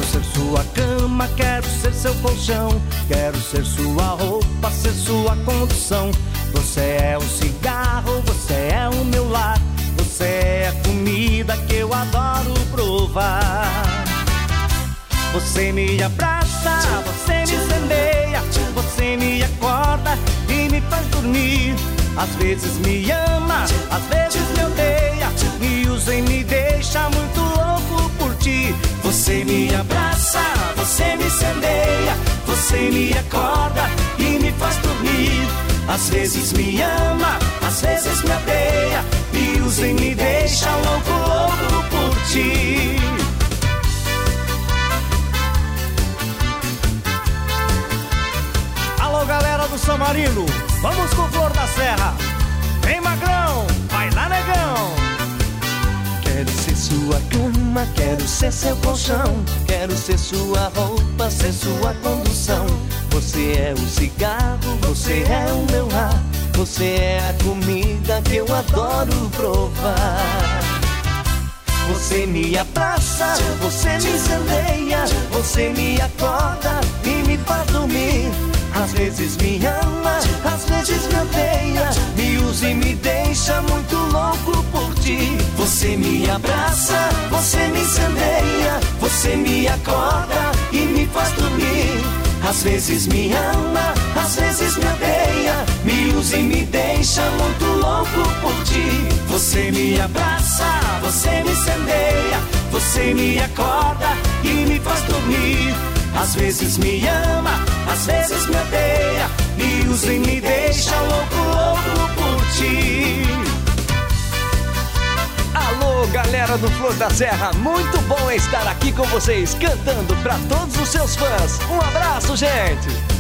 ser sua cama, quero ser seu colchão, quero ser sua roupa, ser sua condução. Você é o cigarro, você é o meu lar, você é a comida que eu adoro provar. Você me abraça, você me incendeia, você me acorda e me faz dormir. Às vezes me ama, às vezes me odeia, me usa e me deixa muito louco por ti. Você me abraça, você me incendeia, você me acorda e me faz dormir. Às vezes me ama, às vezes me odeia, me usa e me deixa louco, louco por ti. Alô, galera do São Marino, vamos com Flor da Serra. Vem, magrão, vai lá, negão. Quero ser sua cama, quero ser seu colchão, quero ser sua roupa, ser sua condução. Você é o cigarro, você é o meu ar, você é a comida que eu adoro provar. Você me abraça, você me incendeia, você me acorda e me faz dormir. Às vezes me ama, às vezes me odeia, me usa e me deixa muito louco por ti. Você me abraça, você me incendeia, você me acorda e me faz dormir. Às vezes me ama, às vezes me odeia, me usa e me deixa muito louco por ti. Você me abraça, você me incendeia, você me acorda e me faz dormir. Às vezes me ama, às vezes me odeia, me usa e me deixa louco, louco por ti. Alô, galera do Flor da Serra, muito bom estar aqui com vocês, cantando para todos os seus fãs. Um abraço, gente!